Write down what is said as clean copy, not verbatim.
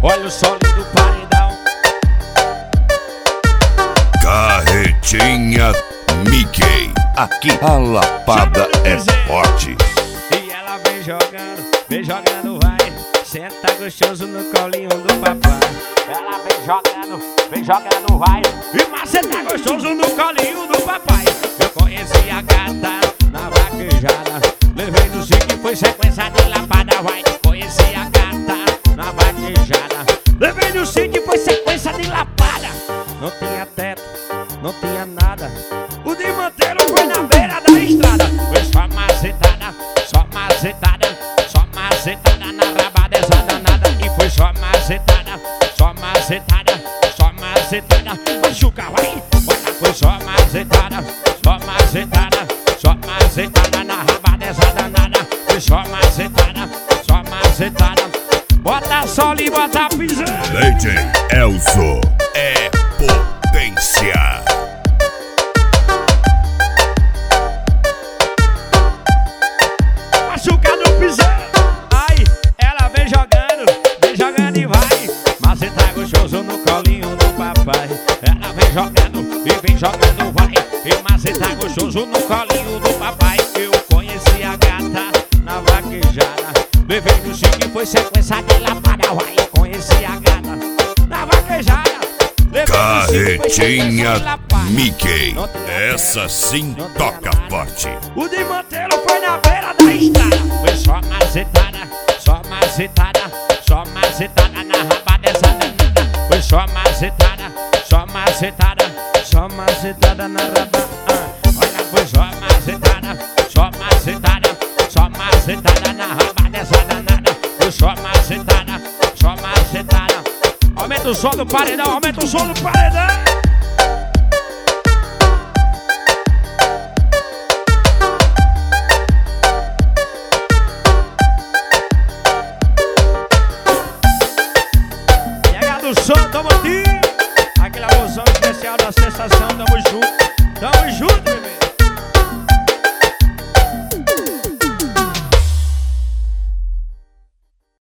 Olha o som do paredão. Carretinha Mickey. Aqui a lapada é forte. E ela vem jogando, vai. Senta gostoso no colinho do papai. Ela vem jogando, vai. E mas senta gostoso no colinho do papai. Eu conheci a gata na vaquejada. Levei no sítio, foi sequência de lapada, vai. Conheci a gata na vaquejada. Levei no sítio, foi sequência de lapada. Não tinha teto, não tinha nada. O de manteiro foi na beira da estrada. Foi só macetada, só macetada, só macetada na raba dessa danada. E foi só macetada, só macetada, só macetada. Machuca, vai, bota, foi só macetada, só macetada, só macetada na raba dessa danada. Foi só macetada, só macetada. Bota sol e bota pisão. DJ Elzo é potência. Machuca no pisão. Ai, ela vem jogando e vai. Mas você tá gostoso no colinho do papai. Ela vem jogando, vai. E mas você tá gostoso no colinho do papai. Eu conheci a gata na vaquejada. Levei no chique, foi sequência de lapada, vai. Conheci a gata na vaquejada. Carretinha Mickey. Essa sim toca forte. O de manteiro foi na beira da estrada. Foi só macetada, só macetada, só macetada na raba dessa danada. Foi só macetada, só macetada, só macetada na raba. Olha, foi só macetada, só macetada, só macetada na raba dessa danada. Foi só macetada, só macetada. Aumenta o som do paredão, aumenta o som do paredão. Do som, tamo aqui. Aquela emoção especial da sensação, tamo junto, bebê.